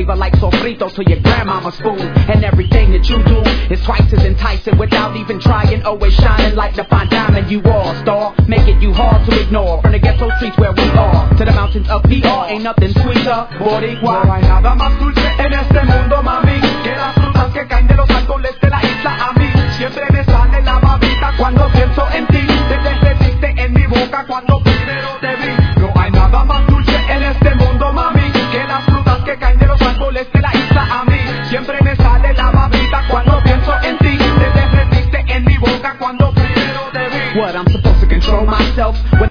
flavor like sofritos to your grandmama's food. And everything that you do is twice as enticing without even trying. Always shining like the fine diamond you all star, making you hard to ignore. From the ghetto streets where we are to the mountains of PR, ain't nothing sweeter. Boricua, no hay nada más dulce en este mundo, mami, que las frutas que caen de los árboles de la isla. A mí siempre me sale la babita cuando pienso en ti. Te derretiste en mi boca cuando primero te vi. No hay nada más dulce en este mundo, mami, que las frutas que caen de los árboles de la isla. A mí siempre me sale la babita cuando pienso en ti. Te derretiste en mi boca cuando primero te vi. What, I'm supposed to control myself?